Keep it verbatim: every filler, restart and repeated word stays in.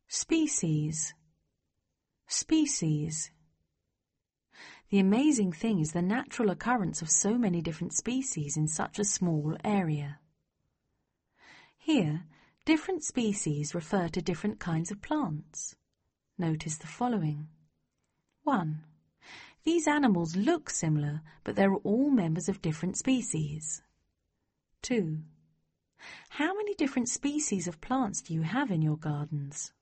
Species. Species. The amazing thing is the natural occurrence of so many different species in such a small area. Here, different species refer to different kinds of plants. Notice the following. one. These animals look similar, but they're all members of different species. two. How many different species of plants do you have in your gardens?